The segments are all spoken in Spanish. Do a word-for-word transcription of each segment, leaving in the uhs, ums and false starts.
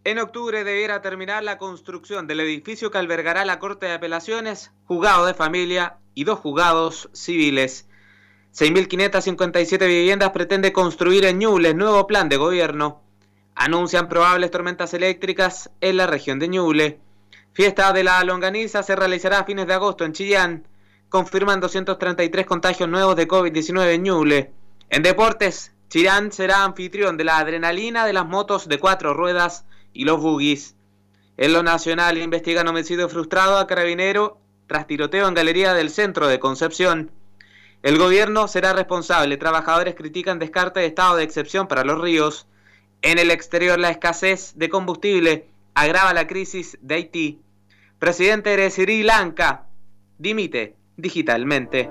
En octubre debiera terminar la construcción del edificio que albergará la Corte de Apelaciones, juzgado de familia y dos juzgados civiles. seis mil quinientas cincuenta y siete viviendas pretende construir en Ñuble, nuevo plan de gobierno. Anuncian probables tormentas eléctricas en la región de Ñuble. Fiesta de la longaniza se realizará a fines de agosto en Chillán. Confirman doscientos treinta y tres contagios nuevos de COVID diecinueve en Ñuble. En deportes, Chillán será anfitrión de la adrenalina de las motos de cuatro ruedas y los buggies. En lo nacional investigan homicidio frustrado a carabinero tras tiroteo en galería del centro de Concepción. El gobierno será responsable. Trabajadores critican descarte de estado de excepción para los ríos. En el exterior, la escasez de combustible agrava la crisis de Haití. Presidente de Sri Lanka dimite digitalmente.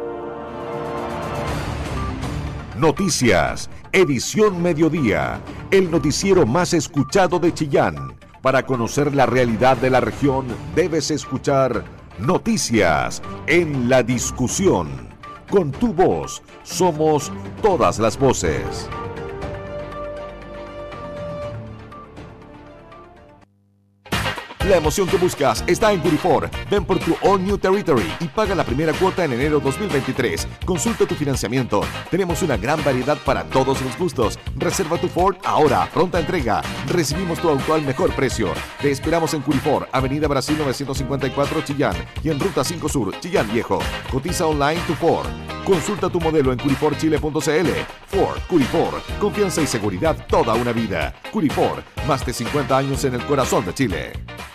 Noticias, edición mediodía, el noticiero más escuchado de Chillán. Para conocer la realidad de la región, debes escuchar Noticias en la discusión. Con tu voz, somos todas las voces. La emoción que buscas está en Curifor. Ven por tu All New Territory y paga la primera cuota en enero dos mil veintitrés. Consulta tu financiamiento. Tenemos una gran variedad para todos los gustos. Reserva tu Ford ahora. Pronta entrega. Recibimos tu auto al mejor precio. Te esperamos en Curifor, Avenida Brasil novecientos cincuenta y cuatro, Chillán. Y en Ruta cinco Sur, Chillán Viejo. Cotiza online tu Ford. Consulta tu modelo en curifor chile punto c l. Ford, Curifor. Confianza y seguridad toda una vida. Curifor. Más de cincuenta años en el corazón de Chile.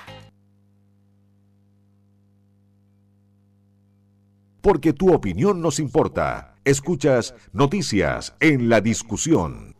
Porque tu opinión nos importa. Escuchas Noticias en la discusión.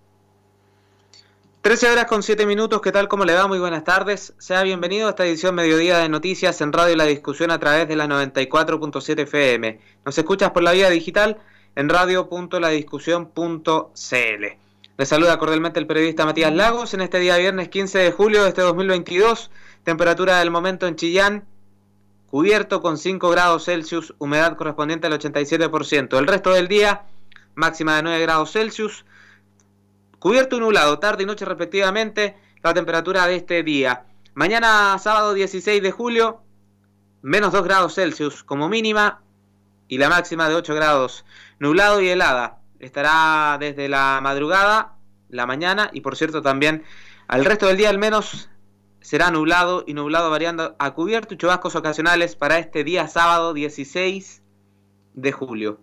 trece horas con siete minutos, ¿qué tal? ¿Cómo le va? Muy buenas tardes. Sea bienvenido a esta edición mediodía de Noticias en Radio La Discusión a través de la noventa y cuatro punto siete F M. Nos escuchas por la vía digital en radio punto la discusión punto c l. Le saluda cordialmente el periodista Matías Lagos en este día viernes quince de julio de este dos mil veintidós. Temperatura del momento en Chillán, cubierto con cinco grados Celsius, humedad correspondiente al ochenta y siete por ciento. El resto del día, máxima de nueve grados Celsius, cubierto y nublado, tarde y noche respectivamente, la temperatura de este día. Mañana sábado dieciséis de julio, menos dos grados Celsius como mínima y la máxima de ocho grados. Nublado y helada, estará desde la madrugada, la mañana y por cierto también al resto del día al menos será nublado y nublado variando a cubierto y chubascos ocasionales para este día sábado dieciséis de julio.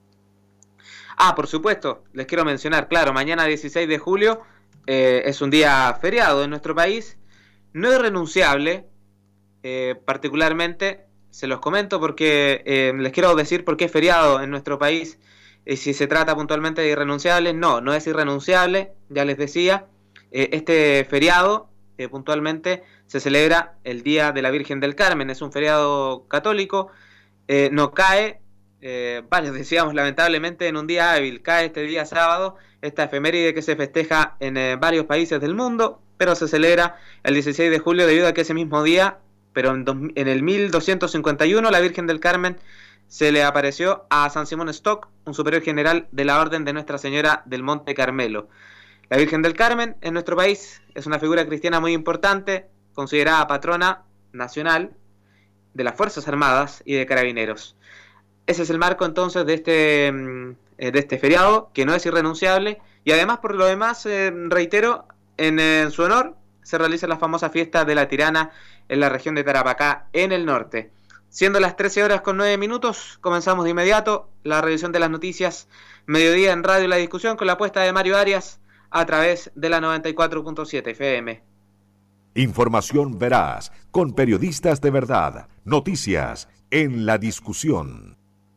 Ah, por supuesto, les quiero mencionar, claro, mañana dieciséis de julio eh, es un día feriado en nuestro país. No es renunciable, eh, particularmente, se los comento porque eh, les quiero decir por qué es feriado en nuestro país. Y si se trata puntualmente de irrenunciable, no, no es irrenunciable, ya les decía. Eh, este feriado Eh, puntualmente se celebra el Día de la Virgen del Carmen, es un feriado católico, eh, no cae, eh, varios decíamos lamentablemente en un día hábil, cae este día sábado, esta efeméride que se festeja en eh, varios países del mundo, pero se celebra el dieciséis de julio debido a que ese mismo día, pero en, dos, en el mil doscientos cincuenta y uno, la Virgen del Carmen se le apareció a San Simón Stock, un superior general de la Orden de Nuestra Señora del Monte Carmelo. La Virgen del Carmen en nuestro país es una figura cristiana muy importante, considerada patrona nacional de las Fuerzas Armadas y de Carabineros. Ese es el marco entonces de este, de este feriado, que no es irrenunciable, y además por lo demás, eh, reitero, en, en su honor se realiza la famosa fiesta de la Tirana en la región de Tarapacá, en el norte. Siendo las trece horas con nueve minutos, comenzamos de inmediato la revisión de las noticias, mediodía en Radio La Discusión, con la apuesta de Mario Arias, a través de la noventa y cuatro punto siete F M. Información veraz, con periodistas de verdad. Noticias en la discusión.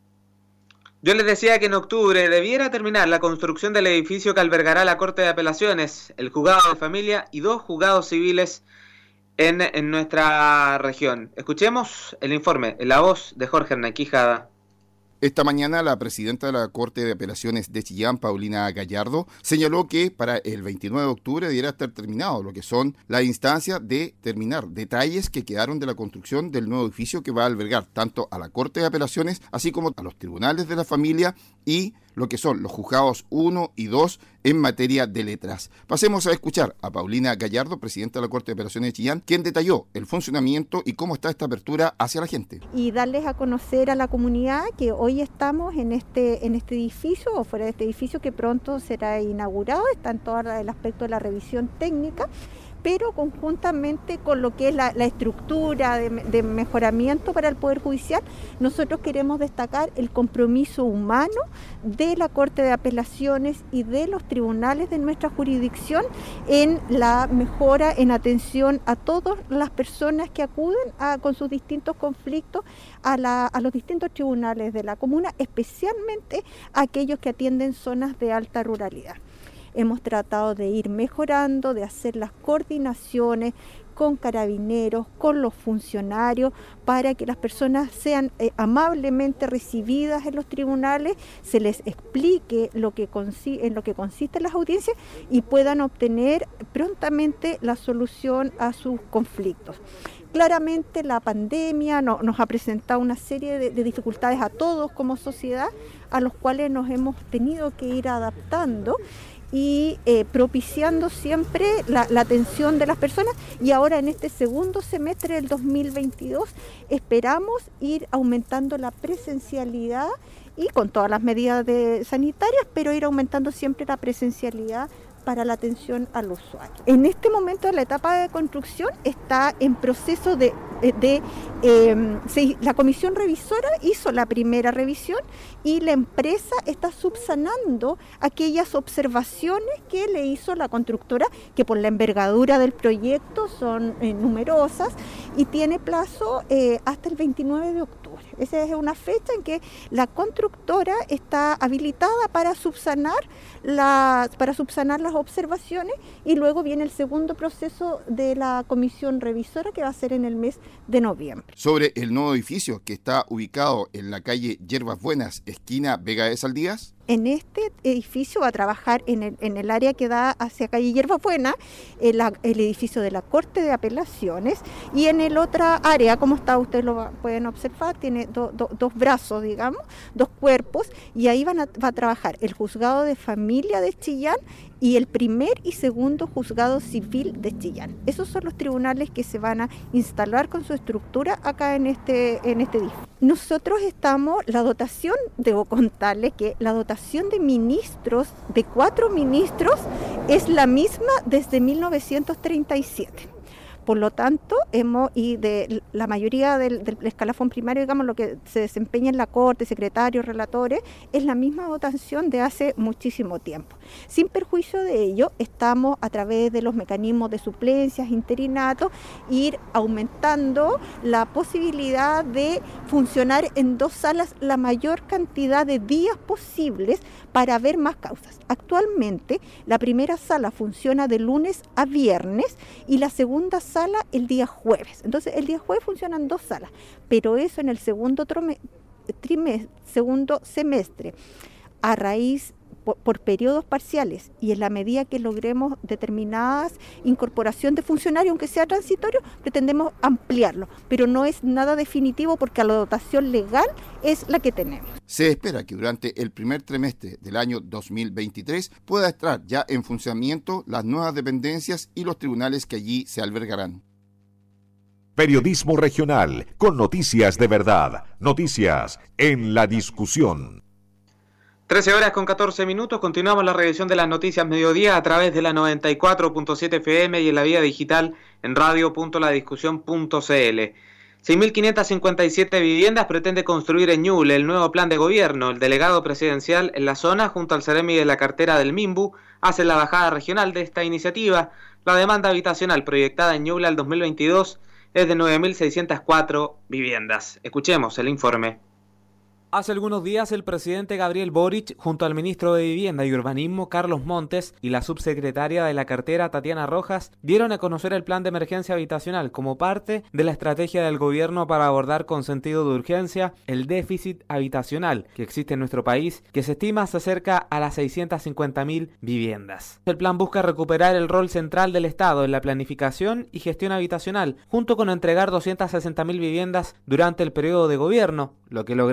Yo les decía que en octubre debiera terminar la construcción del edificio que albergará la Corte de Apelaciones, el juzgado de familia y dos juzgados civiles en, en nuestra región. Escuchemos el informe en la voz de Jorge Hernán Quijada. Esta mañana la presidenta de la Corte de Apelaciones de Chillán, Paulina Gallardo, señaló que para el veintinueve de octubre debiera estar terminado lo que son las instancias de terminar detalles que quedaron de la construcción del nuevo edificio que va a albergar tanto a la Corte de Apelaciones así como a los tribunales de la familia y lo que son los juzgados uno y dos en materia de letras. Pasemos a escuchar a Paulina Gallardo, presidenta de la Corte de Apelaciones de Chillán, quien detalló el funcionamiento y cómo está esta apertura hacia la gente. Y darles a conocer a la comunidad que hoy estamos en este, en este edificio o fuera de este edificio que pronto será inaugurado, está en todo el aspecto de la revisión técnica, pero conjuntamente con lo que es la, la estructura de, de mejoramiento para el Poder Judicial, nosotros queremos destacar el compromiso humano de la Corte de Apelaciones y de los tribunales de nuestra jurisdicción en la mejora, en atención a todas las personas que acuden a, con sus distintos conflictos a, la, a los distintos tribunales de la comuna, especialmente a aquellos que atienden zonas de alta ruralidad. Hemos tratado de ir mejorando, de hacer las coordinaciones con carabineros, con los funcionarios, para que las personas sean eh, amablemente recibidas en los tribunales, se les explique lo que consi- en lo que consisten las audiencias y puedan obtener prontamente la solución a sus conflictos. Claramente la pandemia no, nos ha presentado una serie de, de dificultades a todos como sociedad, a los cuales nos hemos tenido que ir adaptando y eh, propiciando siempre la, la atención de las personas, y ahora en este segundo semestre del dos mil veintidós esperamos ir aumentando la presencialidad y con todas las medidas de, sanitarias, pero ir aumentando siempre la presencialidad para la atención al usuario. En este momento la etapa de construcción está en proceso de, de, de eh, se, la comisión revisora hizo la primera revisión y la empresa está subsanando aquellas observaciones que le hizo la constructora, que por la envergadura del proyecto son eh, numerosas y tiene plazo eh, hasta el veintinueve de octubre. Esa es una fecha en que la constructora está habilitada para subsanar las, para subsanar las observaciones, y luego viene el segundo proceso de la comisión revisora, que va a ser en el mes de noviembre. Sobre el nuevo edificio que está ubicado en la calle Hierbas Buenas, esquina Vega de Saldías. En este edificio va a trabajar en el, en el área que da hacia calle Hierbas Buenas, el, el edificio de la Corte de Apelaciones, y en el otra área, como está, ustedes lo pueden observar, tiene do, do, dos brazos, digamos, dos cuerpos, y ahí van a, va a trabajar el Juzgado de Familia de Chillán y el primer y segundo Juzgado Civil de Chillán. Esos son los tribunales que se van a instalar con su estructura acá en este, en este edificio. Nosotros estamos, la dotación, debo contarles que la dotación de ministros, de cuatro ministros, es la misma desde mil novecientos treinta y siete. Por lo tanto, hemos, y de la mayoría del, del escalafón primario, digamos, lo que se desempeña en la Corte, secretarios, relatores, es la misma dotación de hace muchísimo tiempo. Sin perjuicio de ello, estamos a través de los mecanismos de suplencias, interinatos, ir aumentando la posibilidad de funcionar en dos salas la mayor cantidad de días posibles para ver más causas. Actualmente, la primera sala funciona de lunes a viernes y la segunda sala sala el día jueves. Entonces el día jueves funcionan dos salas, pero eso en el segundo trimestre, segundo semestre, a raíz por, por periodos parciales y en la medida que logremos determinadas incorporación de funcionarios, aunque sea transitorio, pretendemos ampliarlo, pero no es nada definitivo porque la dotación legal es la que tenemos. Se espera que durante el primer trimestre del año dos mil veintitrés pueda estar ya en funcionamiento las nuevas dependencias y los tribunales que allí se albergarán. Periodismo regional con noticias de verdad, noticias en la discusión. trece horas con catorce minutos, continuamos la revisión de las noticias mediodía a través de la noventa y cuatro punto siete F M y en la vía digital en radio punto la discusión punto c l. seis mil quinientas cincuenta y siete viviendas pretende construir en Ñuble el nuevo plan de gobierno. El delegado presidencial en la zona, junto al Ceremi de la cartera del Minbu, hace la bajada regional de esta iniciativa. La demanda habitacional proyectada en Ñuble al dos mil veintidós es de nueve mil seiscientas cuatro viviendas. Escuchemos el informe. Hace algunos días el presidente Gabriel Boric, junto al ministro de Vivienda y Urbanismo Carlos Montes y la subsecretaria de la cartera Tatiana Rojas, dieron a conocer el plan de emergencia habitacional como parte de la estrategia del gobierno para abordar con sentido de urgencia el déficit habitacional que existe en nuestro país, que se estima se acerca a las seiscientas cincuenta mil viviendas. El plan busca recuperar el rol central del Estado en la planificación y gestión habitacional, junto con entregar doscientas sesenta mil viviendas durante el periodo de gobierno, lo que lograría cubrir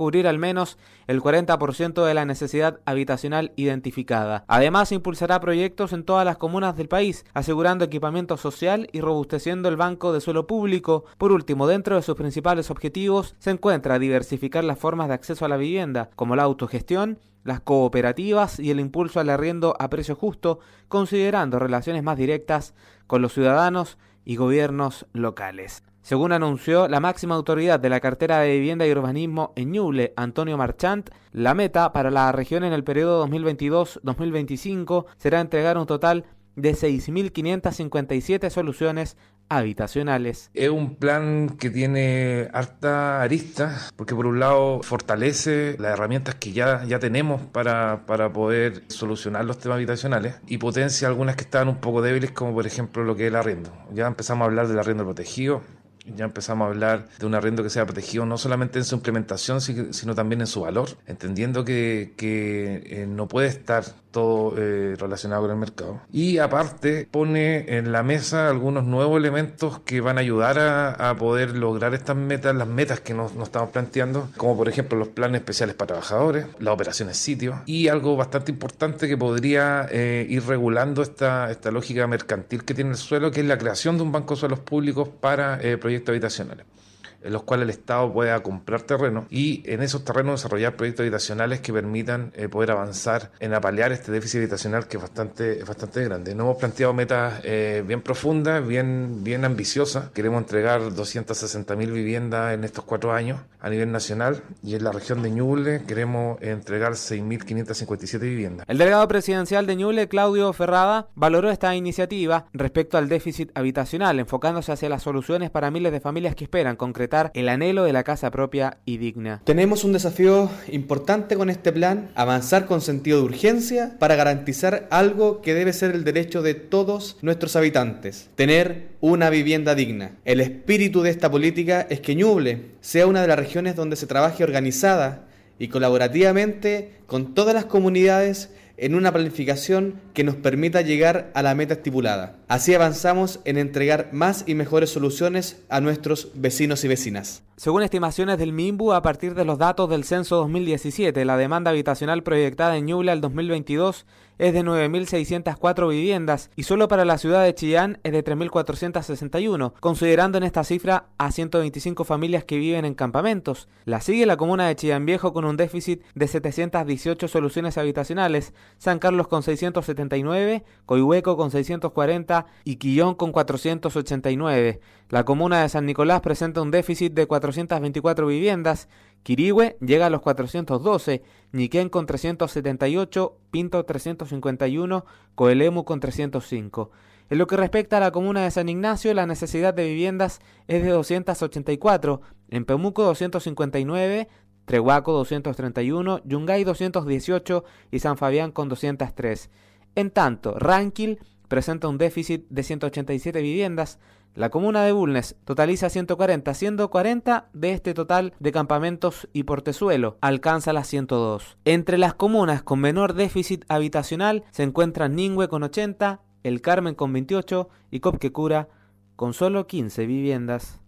cubrir al menos el cuarenta por ciento de la necesidad habitacional identificada. Además, impulsará proyectos en todas las comunas del país, asegurando equipamiento social y robusteciendo el banco de suelo público. Por último, dentro de sus principales objetivos se encuentra diversificar las formas de acceso a la vivienda, como la autogestión, las cooperativas y el impulso al arriendo a precio justo, considerando relaciones más directas con los ciudadanos y gobiernos locales. Según anunció la máxima autoridad de la cartera de Vivienda y Urbanismo en Ñuble, Antonio Marchant, la meta para la región en el periodo dos mil veintidós a dos mil veinticinco será entregar un total de seis mil quinientas cincuenta y siete soluciones habitacionales. Es un plan que tiene harta arista, porque por un lado fortalece las herramientas que ya, ya tenemos para, para poder solucionar los temas habitacionales y potencia algunas que estaban un poco débiles, como por ejemplo lo que es el arriendo. Ya empezamos a hablar del arriendo protegido, ya empezamos a hablar de un arriendo que sea protegido no solamente en su implementación, sino también en su valor, entendiendo que, que eh, no puede estar todo eh, relacionado con el mercado. Y aparte pone en la mesa algunos nuevos elementos que van a ayudar a, a poder lograr estas metas, las metas que nos, nos estamos planteando, como por ejemplo los planes especiales para trabajadores, las operaciones sitio y algo bastante importante que podría eh, ir regulando esta, esta lógica mercantil que tiene el suelo, que es la creación de un banco de suelos públicos para eh, proyectos habitacionales, en los cuales el Estado pueda comprar terreno y en esos terrenos desarrollar proyectos habitacionales que permitan eh, poder avanzar en apalear este déficit habitacional que es bastante, es bastante grande. Nos hemos planteado metas eh, bien profundas, bien, bien ambiciosas. Queremos entregar doscientas sesenta mil viviendas en estos cuatro años a nivel nacional y en la región de Ñuble queremos entregar seis mil quinientas cincuenta y siete viviendas. El delegado presidencial de Ñuble, Claudio Ferrada, valoró esta iniciativa respecto al déficit habitacional, enfocándose hacia las soluciones para miles de familias que esperan concretar el anhelo de la casa propia y digna. Tenemos un desafío importante con este plan, avanzar con sentido de urgencia para garantizar algo que debe ser el derecho de todos nuestros habitantes, tener una vivienda digna. El espíritu de esta política es que Ñuble sea una de las regiones donde se trabaje organizada y colaborativamente con todas las comunidades en una planificación que nos permita llegar a la meta estipulada. Así avanzamos en entregar más y mejores soluciones a nuestros vecinos y vecinas. Según estimaciones del MIMBU, a partir de los datos del censo dos mil diecisiete, la demanda habitacional proyectada en Ñuble al dos mil veintidós es de nueve mil seiscientas cuatro viviendas y solo para la ciudad de Chillán es de tres mil cuatrocientas sesenta y uno, considerando en esta cifra a ciento veinticinco familias que viven en campamentos. La sigue la comuna de Chillán Viejo con un déficit de setecientas dieciocho soluciones habitacionales, San Carlos con seiscientos setenta y nueve, Coihueco con seiscientos cuarenta y Quillón con cuatrocientos ochenta y nueve. La comuna de San Nicolás presenta un déficit de cuatrocientas veinticuatro viviendas, Quirihue llega a los cuatrocientos doce, Ñiquén con trescientos setenta y ocho, Pinto trescientos cincuenta y uno, Coelemu con trescientos cinco. En lo que respecta a la comuna de San Ignacio, la necesidad de viviendas es de doscientos ochenta y cuatro, en Pemuco doscientos cincuenta y nueve, Trehuaco doscientos treinta y uno, Yungay doscientos dieciocho y San Fabián con doscientos tres. En tanto, Ranquil presenta un déficit de ciento ochenta y siete viviendas. La comuna de Bulnes totaliza ciento cuarenta, siendo cuarenta de este total de campamentos y portezuelo, alcanza las ciento dos. Entre las comunas con menor déficit habitacional se encuentran Ningüe con ochenta, El Carmen con veintiocho y Copquecura con solo quince viviendas.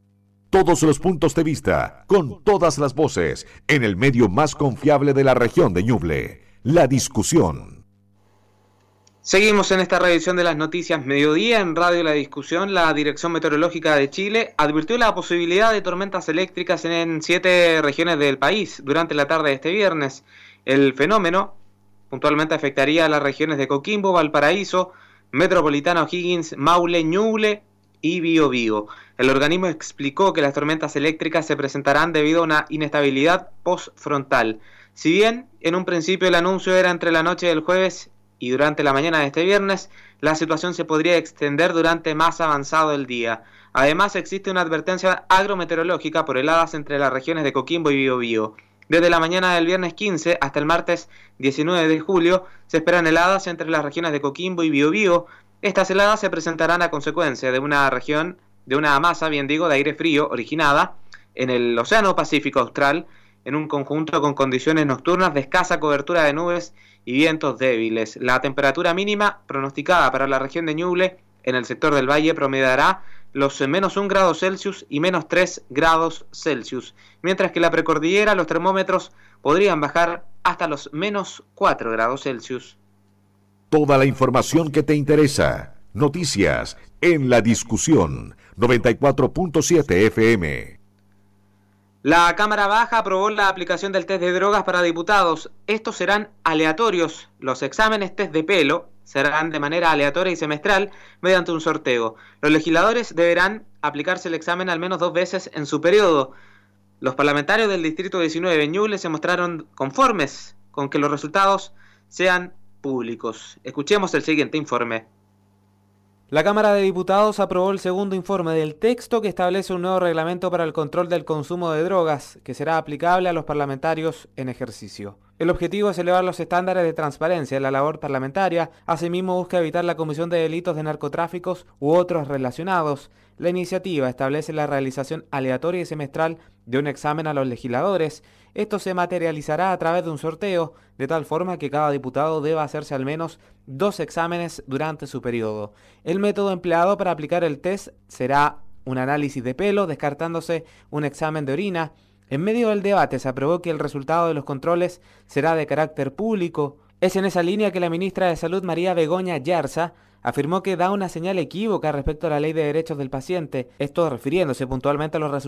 Todos los puntos de vista, con todas las voces, en el medio más confiable de la región de Ñuble, La Discusión. Seguimos en esta revisión de las noticias mediodía en Radio La Discusión. La Dirección Meteorológica de Chile advirtió la posibilidad de tormentas eléctricas en siete regiones del país durante la tarde de este viernes. El fenómeno puntualmente afectaría a las regiones de Coquimbo, Valparaíso, Metropolitana, O'Higgins, Maule, Ñuble y Biobío. El organismo explicó que las tormentas eléctricas se presentarán debido a una inestabilidad postfrontal. Si bien en un principio el anuncio era entre la noche del jueves y durante la mañana de este viernes, la situación se podría extender durante más avanzado el día. Además, existe una advertencia agrometeorológica por heladas entre las regiones de Coquimbo y Biobío. Desde la mañana del viernes quince hasta el martes diecinueve de julio, se esperan heladas entre las regiones de Coquimbo y Biobío. Estas heladas se presentarán a consecuencia de una región, de una masa, bien digo, de aire frío originada en el Océano Pacífico Austral, en un conjunto con condiciones nocturnas de escasa cobertura de nubes y vientos débiles. La temperatura mínima pronosticada para la región de Ñuble en el sector del valle promediará los menos un grado Celsius y menos tres grados Celsius, mientras que en la precordillera los termómetros podrían bajar hasta los menos cuatro grados Celsius. Toda la información que te interesa. Noticias en la discusión. noventa y cuatro punto siete F M. La Cámara Baja aprobó la aplicación del test de drogas para diputados. Estos serán aleatorios. Los exámenes test de pelo serán de manera aleatoria y semestral mediante un sorteo. Los legisladores deberán aplicarse el examen al menos dos veces en su periodo. Los parlamentarios del Distrito diecinueve de Ñuble se mostraron conformes con que los resultados sean públicos. Escuchemos el siguiente informe. La Cámara de Diputados aprobó el segundo informe del texto que establece un nuevo reglamento para el control del consumo de drogas, que será aplicable a los parlamentarios en ejercicio. El objetivo es elevar los estándares de transparencia en la labor parlamentaria, asimismo busca evitar la comisión de delitos de narcotráficos u otros relacionados. La iniciativa establece la realización aleatoria y semestral de un examen a los legisladores. Esto se materializará a través de un sorteo, de tal forma que cada diputado deba hacerse al menos dos exámenes durante su periodo. El método empleado para aplicar el test será un análisis de pelo, descartándose un examen de orina. En medio del debate se aprobó que el resultado de los controles será de carácter público. Es en esa línea que la ministra de Salud, María Begoña Yarza, afirmó que da una señal equívoca respecto a la Ley de Derechos del Paciente, esto refiriéndose puntualmente a los resultados